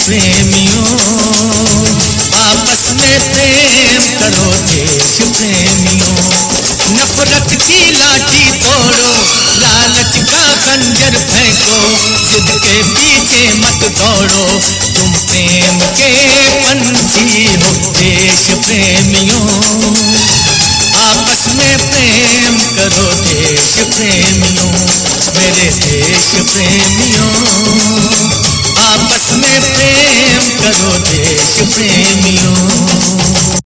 प्रेमियों, आपस में प्रेम करो देश प्रेमियों। नफरत की लाठी तोड़ो, लालच का खंजर फेंको, जिद के पीछे मत दौड़ो, तुम प्रेम के पंछी हो देश प्रेमियों। आपस में प्रेम करो देश प्रेमियों, मेरे देश प्रेमियों। आपस में प्रेम करो देश प्रेमियों।